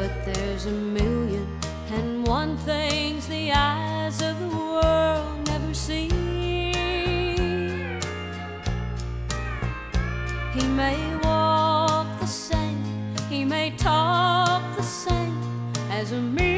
But there's a million and one things the eyes of the world never see. He may walk the same, he may talk the same as a million